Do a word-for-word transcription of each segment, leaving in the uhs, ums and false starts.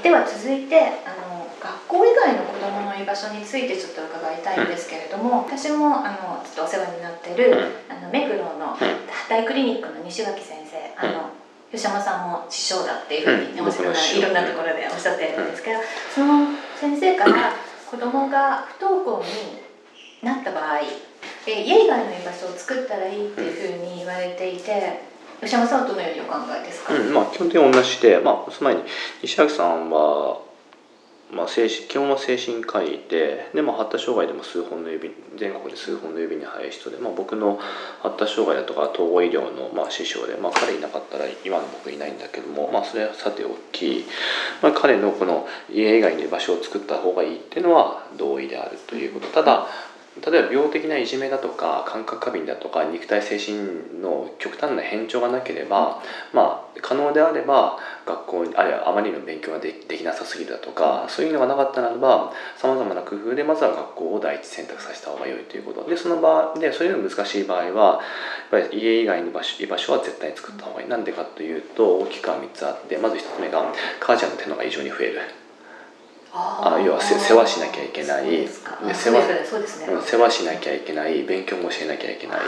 では続いてあの学校以外の子どもの居場所についてちょっと伺いたいんですけれども、うん、私もあのちょっとお世話になっている、うん、あの目黒の大クリニックの西脇先生、あの、うん、吉山さんも師匠だっていうふうに、うん、いろんなところでおっしゃっているんですけど、その先生から子どもが不登校になった場合、え家以外の居場所を作ったらいいっていうふうに言われていて、吉山さんはどのようにお考えですか？ うんまあ、基本的に同じで、まあ、その前に西脇さんは、まあ、精神基本は精神科医で、で、まあ、発達障害でも数本の指全国で数本の指に入る人で、まあ、僕の発達障害だとか統合医療の、まあ、師匠で、まあ、彼いなかったら今の僕いないんだけども、まあ、それはさておき、まあ、彼のこの家以外に居場所を作った方がいいっていうのは同意であるということ。ただ例えば病的ないじめだとか感覚過敏だとか肉体精神の極端な変調がなければ、まあ、可能であれば学校にあるいはあまりの勉強が で, できなさすぎるだとかそういうのがなかったならばさまざまな工夫でまずは学校を第一選択させた方が良いということで、その場でそういうのが難しい場合はやっぱり家以外の場所居場所は絶対に作った方がいい。なんでかというと大きくはみっつあって、まずひとつめが母ちゃんの手間が異常に増える。あ要は世話しなきゃいけない、で世話、世話しなきゃいけない、勉強も教えなきゃいけない、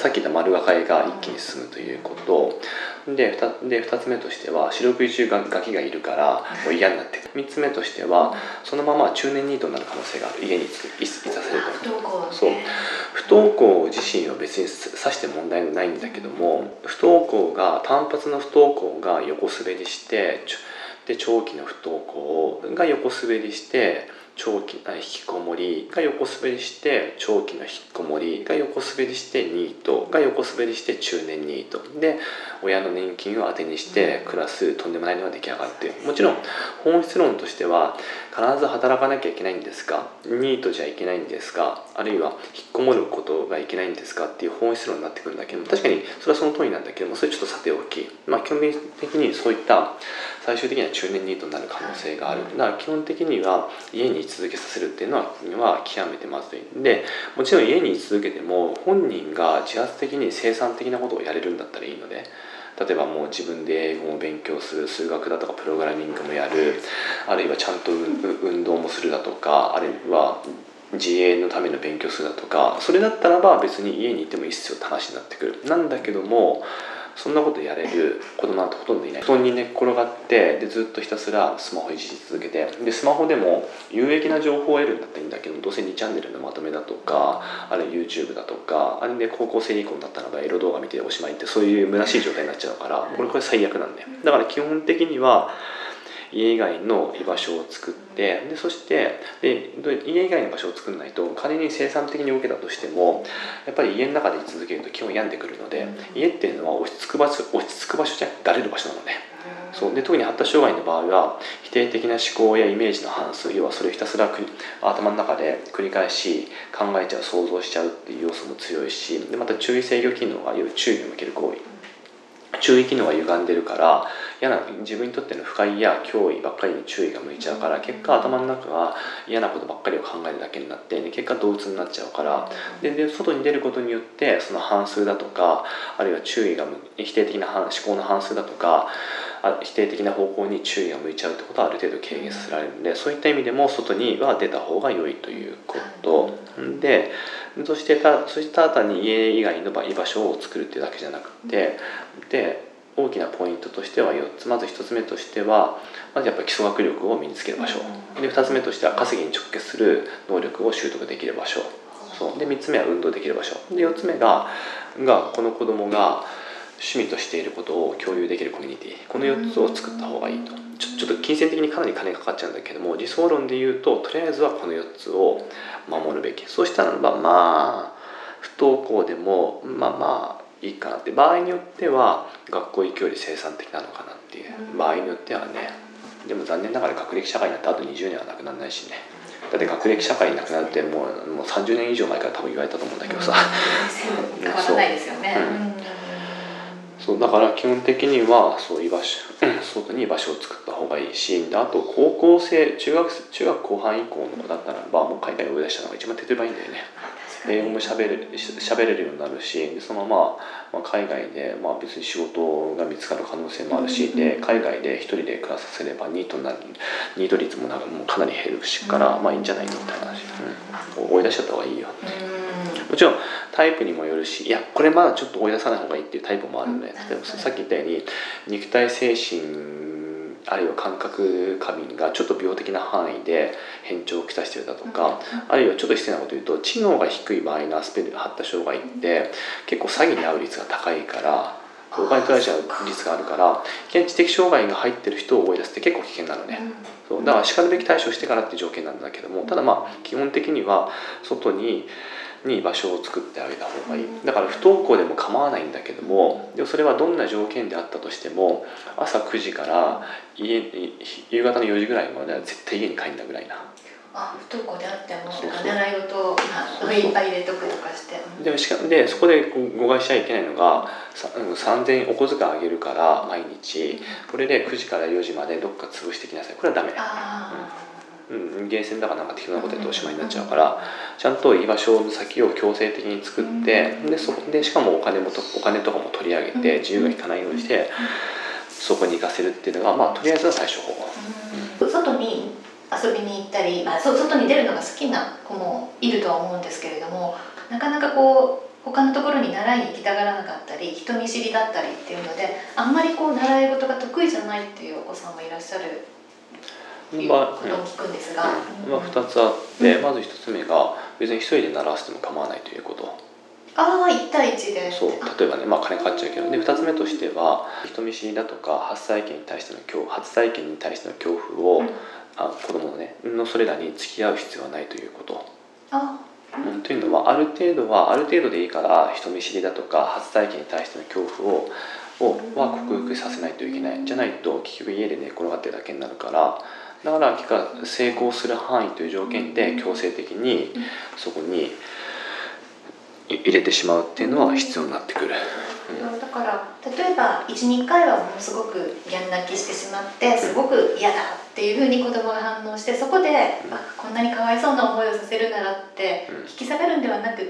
さっき言った丸がかりが一気に進むということで、ふたつめとしては四六時中ガキがいるからもう嫌になってくる。みっつめとしてはそのまま中年ニートになる可能性がある。家にいさせるとそう不登校自身は別にさして問題ないんだけども、不登校が単発の不登校が横滑りしてで長期の不登校が横滑りして長期な引きこもりが横滑りして長期の引きこもりが横滑りしてニートが横滑りして中年ニートで親の年金を当てにして暮らすとんでもないのが出来上がるっていう。もちろん本質論としては必ず働かなきゃいけないんですか、ニートじゃいけないんですか、あるいは引きこもることがいけないんですかっていう本質論になってくるんだけども、確かにそれはその通りなんだけども、それちょっとさておき、まあ基本的にそういった最終的には中年ニートになる可能性がある。だから基本的には家に居続けさせるっていうのは極めてまずい。でもちろん家に居続けても本人が自発的に生産的なことをやれるんだったらいいので、例えばもう自分で英語を勉強する、数学だとかプログラミングもやる、あるいはちゃんと運動もするだとか、あるいは自衛のための勉強するだとか、それだったらば別に家にいてもいいっすよって話になってくる。なんだけどもそんなことやれる子供なんてほとんどいない。布団に寝っ転がってでずっとひたすらスマホいじり続けて、でスマホでも有益な情報を得るんだったらいいんだけど、どうせにチャンネルのまとめだとか、あるいは YouTube だとか、あれで高校生以降になったらばエロ動画見ておしまいって、そういう虚しい状態になっちゃうから、これこれ最悪なんだよ。だから基本的には家以外の居場所を作って、でそしてで家以外の場所を作らないと仮に生産的に動けたとしてもやっぱり家の中で居続けると基本病んでくるので、家っていうのは落ち着く場所落ち着く場所じゃなくてだれる場所なので、そうで特に発達障害の場合は否定的な思考やイメージの反数、要はそれをひたすら頭の中で繰り返し考えちゃう、想像しちゃうっていう要素も強いし、でまた注意制御機能が注意を向ける行為、注意機能が歪んでるから嫌な自分にとっての不快や脅威ばっかりに注意が向いちゃうから、結果頭の中が嫌なことばっかりを考えるだけになって、で結果動物になっちゃうから、でで外に出ることによってその反数だとか、あるいは注意が否定的な思考の反数だとか否定的な方向に注意が向いちゃうってことはある程度軽減させられるので、そういった意味でも外には出た方が良いということで、そしてたそしてただ単に家以外の居場所を作るっていうだけじゃなくて、で大きなポイントとしてはよっつ。まずひとつめとしてはまずやっぱり基礎学力を身につける場所で、ふたつめとしては稼ぎに直結する能力を習得できる場所、そうでみっつめは運動できる場所で、よっつめががこの子供が趣味としていることを共有できるコミュニティ、このよっつを作った方がいいと。ちょ、ちょっと金銭的にかなり金がかかっちゃうんだけども、理想論で言うととりあえずはこのよっつを守るべき。そうしたらばまあ不登校でもまあまあいいかなって、場合によっては学校行くより生産的なのかなっていう場合によってはね。でも残念ながら学歴社会になってあとにじゅうねんはなくならないしね。だって学歴社会になくなるってもう、もうさんじゅうねん以上前から多分言われたと思うんだけどさ、 変わらないですよね。 そうだから基本的にはそう居場所外に居場所を作った方がいいし、あと高校生中学中学後半以降の子だったらばもう海外に追い出したのが一番手っ取り早いんだよね。 確か英語もしゃべれしゃべれるようになるし、でそのまま、まあ、海外で、まあ、別に仕事が見つかる可能性もあるし、で海外で一人で暮らさせればニートになるニート率もなんかもうかなり減るしから、まあいいんじゃないのみたいな話、うん、追い出しちゃった方がいいよ。もちろんタイプにもよるし、いやこれまだちょっと追い出さない方がいいっていうタイプもあるので、例えばさっき言ったように肉体精神あるいは感覚過敏がちょっと病的な範囲で変調をきたしているだとか、あるいはちょっと失礼なこと言うと知能が低い場合のアスペル発達障害って結構詐欺に遭う率が高いから、お金取られちゃう率があるから、知的障害が入ってる人を追い出すって結構危険なのね。そうだからしかるべき対処してからっていう条件なんだけども、ただまあ基本的には外にに場所を作ってあげた方がいい。だから不登校でも構わないんだけども、でもそれはどんな条件であったとしても朝くじから家夕方のよじぐらいまでは絶対家に帰んだぐらいな。 あ、不登校であっても習い事をいっぱい入れとくとかして、 でしかでそこで誤解しちゃいけないのが、さんぜんえんお小遣いあげるから毎日これでくじからよじまでどっか潰してきなさい、これはダメ。うん、ゲーセンだからなんか適当なことやっておしまいになっちゃうから、ちゃんと居場所の先を強制的に作って、でそでしかもお金もとお金とかも取り上げて自由が利かないようにしてそこに行かせるっていうのが、まあとりあえずの対処法。 うん、外に遊びに行ったり、まあ、外に出るのが好きな子もいるとは思うんですけれども、なかなかこう他のところに習いに行きたがらなかったり人見知りだったりっていうので、あんまりこう習い事が得意じゃないっていうお子さんもいらっしゃるいうことを聞くんですが、 まあ、ふたつあって、まずひとつめが別に一人で習わせても構わないということ。 ああ、いち対いちで。 そう例えばね、まあ金かかっちゃうけど、でふたつめとしては人見知りだとか初体験に対しての恐怖初体験に対しての恐怖を、うん、あ子供のねのそれらに付き合う必要はないということ。 あうん、というのはある程度はある程度でいいから人見知りだとか初体験に対しての恐怖ををは克服させないといけない。じゃないと結局家で寝転がってるだけになるから。だから結果成功する範囲という条件で強制的にそこに入れてしまうっていうのは必要になってくる。 うん、だから例えば いちにかいはものすごくギャン泣きしてしまってすごく嫌だっていうふうに子供が反応して、そこで、うん、あこんなにかわいそうな思いをさせるならって引き下がるんではなくって、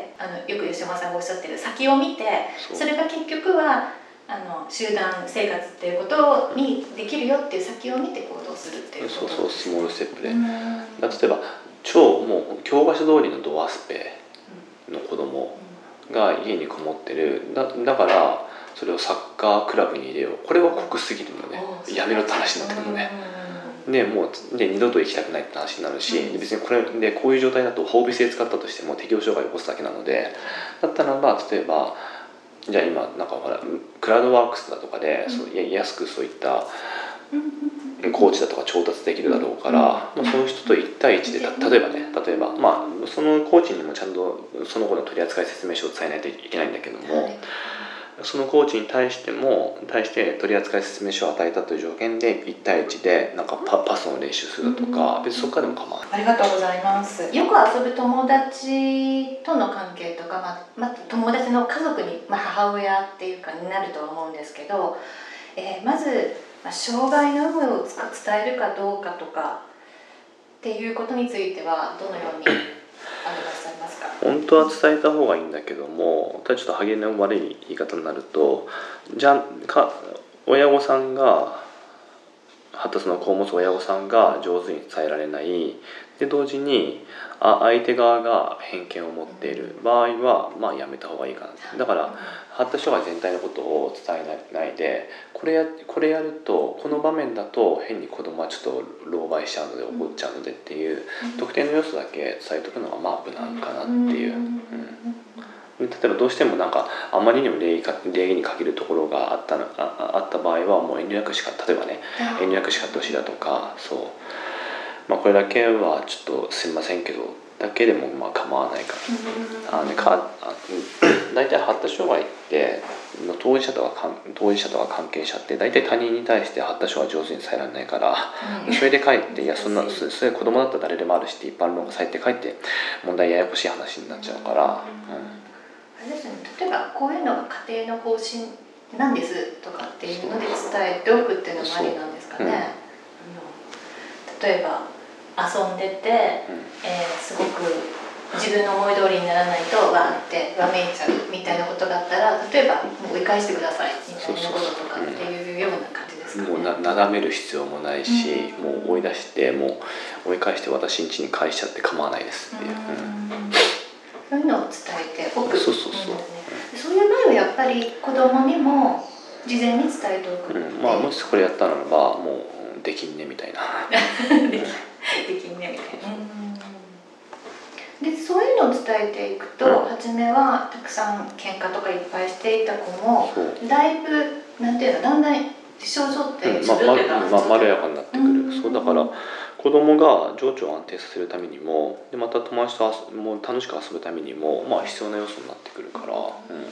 あのよく吉間さんがおっしゃってる先を見て、それが結局はあの集団生活っていうことにできるよっていう先を見て行動するっていうこと。 そうそう、スモールステップで。例えば超もう教科書通りのドアスペの子供が家にこもってる。だ, だからそれをサッカークラブに入れよう。これは濃すぎるのね。やめろって話になってくるのね。でもうで二度と行きたくないって話になるし、うん、別にこれでこういう状態だと法備性使ったとしても適応障害を起こすだけなので、だったらば例えばじゃあ今なんかほらクラウドワークスだとかで、うん、そう安くそういったコーチだとか調達できるだろうから、まあ、そういう人といち対いちで例えばね例えばまあそのコーチにもちゃんとその子の取扱説明書を伝えないといけないんだけども、はい、そのコーチに対しても対して取扱説明書を与えたという条件でいち対いちでなんか パ, パスの練習するだとか、別にそこからでも構わない。 ありがとうございます。よく遊ぶ友達との関係とか、まあまあ、友達の家族に、まあ、母親っていうかになるとは思うんですけど、えー、まず、まあ、障害の有無を伝えるかどうかとかっていうことについてはどのようにアドバイスされますか？ 本当は伝えた方がいいんだけども、ただちょっと歯切れの悪い言い方になると、じゃか親御さんが発達の子を持つ親御さんが上手に伝えられないで、同時にあ相手側が偏見を持っている場合はまあやめた方がいいかな。だから発達障害全体のことを伝えないで、これやこれやるとこの場面だと変に子供はちょっと狼狽しちゃうので怒っちゃうのでっていう特定の要素だけ伝えとくのがまあ無難かなっていう、うん、例えばどうしてもなんかあまりにも礼儀か礼儀に欠けるところがあったの あ, あった場合はもう遠慮なく叱って、例えばね遠慮なく叱ってほしいだとか、そう、まあ、これだけはちょっとすみませんけどだけでもまあ構わないかな。あのねか大体発達障害って当事者とか当事者とか関係者って大体他人に対して発達障害上手に伝えられないから、うん、それでかえっていやそんなそれ子供だったら誰でもあるしって一般論がされてかえって問題ややこしい話になっちゃうから、うん、あれですね、例えばこういうのが家庭の方針なんですとかっていうので伝えておくっていうのもありなんですかね。うん、例えば遊んでて、うん、えー、すごく自分の思い通りにならないとわーってわめいちゃうみたいなことがあったら、例えばもう追い返してくださいみたいなこととかっていうような感じですかね。 もうななだめる必要もないし、うん、もう追い出してもう追い返して私ん家に返しちゃって構わないですっていう、うん、 そういうのを伝えておく。 そうそうそう、 そういう場合はやっぱり子供にも事前に伝えておく、 うん、まあもしこれやったならばもうできんねみたいなできんねみたいな、うん、でそういうのを伝えていくと、うん、初めはたくさん喧嘩とかいっぱいしていた子もだいぶなんていうの、だんだん症状ってうん、まあまままろやかになってくる、うん、そうだから子供が情緒を安定させるためにもでまた友達ともう楽しく遊ぶためにも、まあ、必要な要素になってくるから、うん、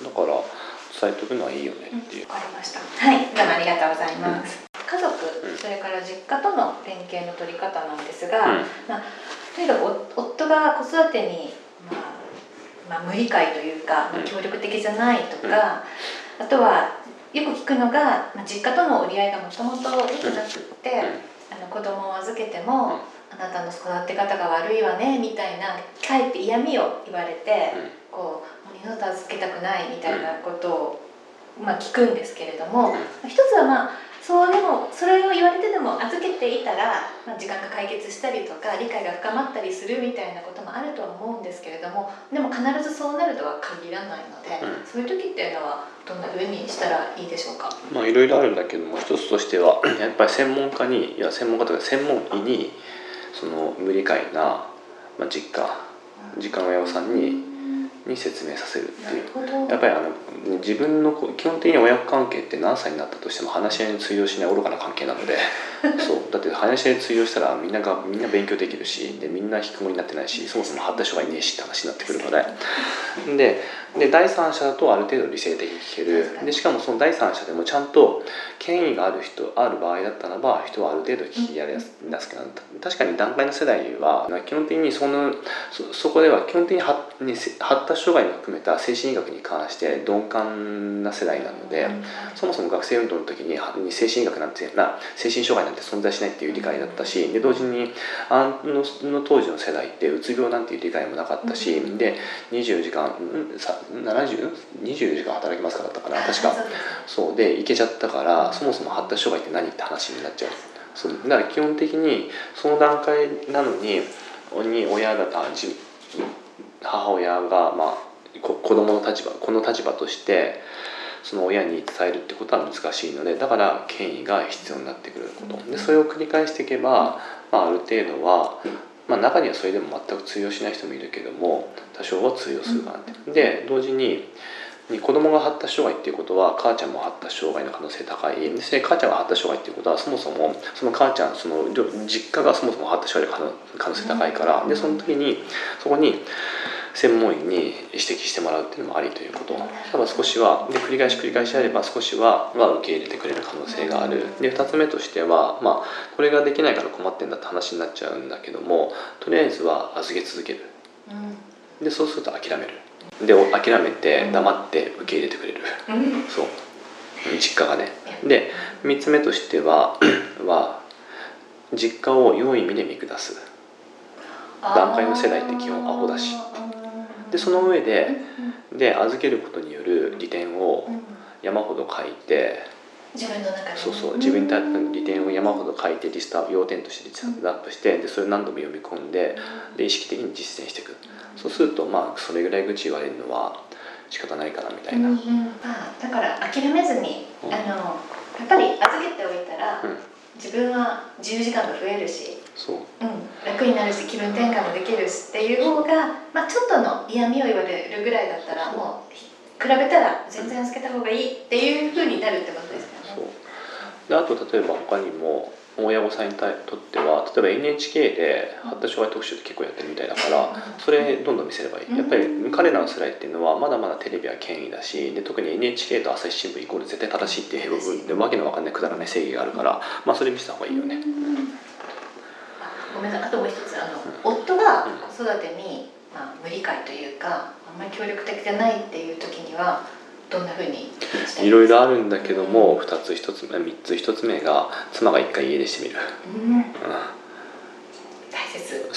だから伝えておくのはいいよねっていう。 わ、うん、かりました。はい、どうもありがとうございます。うん、家族、それから実家との連携の取り方なんですが、うん、まあ、とにかく夫が子育てに、まあまあ、無理解というか、まあ、協力的じゃないとか、うん、あとはよく聞くのが、まあ、実家との折り合いがもともと良くなくって、うん、あの子供を預けても、うん、あなたの育て方が悪いわねみたいなかえって嫌味を言われて、うん、こうもう二度と預けたくないみたいなことを、まあ、聞くんですけれども、一つはまあそうでもそれを言われてでも預けていたら、まあ、時間が解決したりとか理解が深まったりするみたいなこともあるとは思うんですけれども、でも必ずそうなるとは限らないので、うん、そういう時っていうのはどんな風にしたらいいでしょうか。 まあいろいろあるんだけども、一つとしてはやっぱり専門家にいや専門家というか専門医にその無理解な、まあ、実家実家の親御さんにに説明させるっていう。やっぱりあの自分の基本的に親子関係って何歳になったとしても話し合いに通用しない愚かな関係なのでそうだって話し合いに通用したらみんながみんな勉強できるしでみんな引きこもりになってないしそもそも発達障害ねえしって話になってくるのででで第三者だとある程度理性的に聞けるでしかもその第三者でもちゃんと権威がある人ある場合だったらば人はある程度聞きやりやすくなる。確かに段階の世代は基本的にその そ, そこでは基本的に発達障害も含めた精神医学に関して鈍感な世代なので、そもそも学生運動の時に精神医学なんてな精神障害なんて存在しないっていう理解だったしで同時にあのの当時の世代ってうつ病なんていう理解もなかったしでにじゅうよじかんななじゅう にじゅうよじかん働きますかだったかな確かそうでいけちゃったからそもそも発達障害って何って話になっちゃう。そうだから基本的にその段階なのにに親があ母親が、まあ、子供の立場この立場としてその親に伝えるってことは難しいのでだから権威が必要になってくることでそれを繰り返していけば、まあ、ある程度は、まあ、中にはそれでも全く通用しない人もいるけども多少は通用するかなって。で同時に子供が発達障害っていうことは母ちゃんも発達障害の可能性高いで母ちゃんが発達障害っていうことはそもそもその母ちゃんその実家がそもそも発達障害の可能性高いからでその時にそこに専門医に指摘してもらうっていうのもありということただ少しはで繰り返し繰り返しやれば少しは、まあ、受け入れてくれる可能性があるでふたつめとしては、まあ、これができないから困ってんだって話になっちゃうんだけどもとりあえずは預け続けるでそうすると諦めるで諦めて黙って受け入れてくれる、うん、そう実家がねでみっつめとしてはは実家を良い意味で見下す段階の世代って基本アホだしでその上でで預けることによる利点を山ほど書いて自分の中でそうそう自分の利点を山ほど書いてリスト要点としてリストアップしてでそれを何度も読み込んでで意識的に実践していくそうするとまあそれぐらい愚痴言われるのは仕方ないかなみたいな、うんうんあだから諦めずに、うん、あのやっぱり預けておいたら、うん、自分は自由時間が増えるしそう、うん、 楽になるし気分転換もできるしっていう方が、まあ、ちょっとの嫌味を言われるぐらいだったらもう比べたら全然預けた方がいいっていう風になるってことですよね。 そうであと例えば他にも親御さんにとっては例えば エヌエイチケー で発達障害特集って結構やってるみたいだからそれどんどん見せればいい。やっぱり彼らの世代っていうのはまだまだテレビは権威だしで特に エヌエイチケー と朝日新聞イコール絶対正しいっていう部分でわけのわかんないくだらない正義があるから、まあ、それ見せた方がいいよね。うん、 ごめんなさいあともう一つあの、うん、夫が子育てに、まあ、無理解というかあんまり協力的じゃないっていう時にはどんな風にいろいろあるんだけども、うん、ふたつひとつめみっつひとつめが妻が一回家出してみる、うんうん、 大切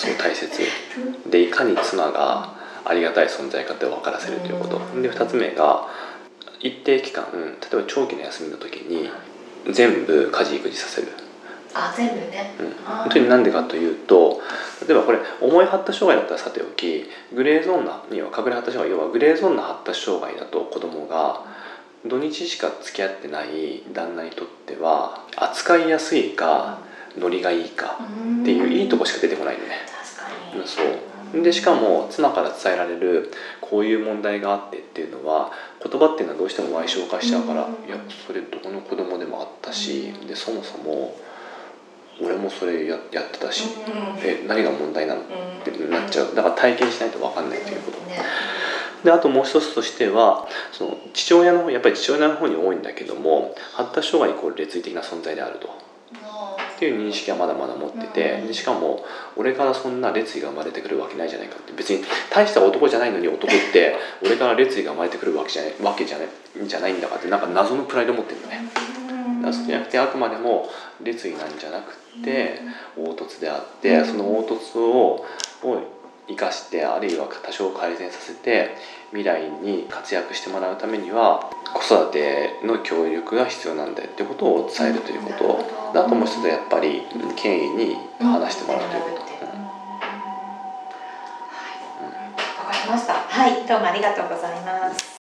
そう大切で、いかに妻がありがたい存在かって分からせるということで、ふたつめが一定期間、例えば長期の休みの時に全部家事育児させる。 あ、全部ね、 うん、本当になんでかというと、例えばこれ重い発達障害だったらさておき、グレーゾーンなには隠れ発達障害、要はグレーゾーンな発達障害だと、子供が土日しか付き合ってない旦那にとっては扱いやすいかノリがいいかっていういいとこしか出てこないのね。 確かに。 そうで、しかも妻から伝えられるこういう問題があってっていうのは、言葉っていうのはどうしても歪償化しちゃうから、いやそれどこの子供でもあったし、でそもそも俺もそれ や, やってたし、え何が問題なのってなっちゃう。だから体験しないと分かんないということ、ね、であともう一つとしては、その父親の方、やっぱり父親の方に多いんだけども、発達障害イコール劣位的な存在であるとっていう認識はまだまだ持ってて、でしかも俺からそんな劣位が生まれてくるわけないじゃないかって、別に大した男じゃないのに男って俺から劣位が生まれてくるわけじゃないわけじゃないじゃないんだかって、なんか謎のプライド持ってるのね。だからそうじゃなくて、あくまでも劣位なんじゃなくて凹凸であって、その凹凸をを生かして、あるいは多少改善させて未来に活躍してもらうためには子育ての教育が必要なんだよってことを伝えるということ、あともう一つはやっぱり権威に話してもらうということ。 わかりました。はい、どうもありがとうございます。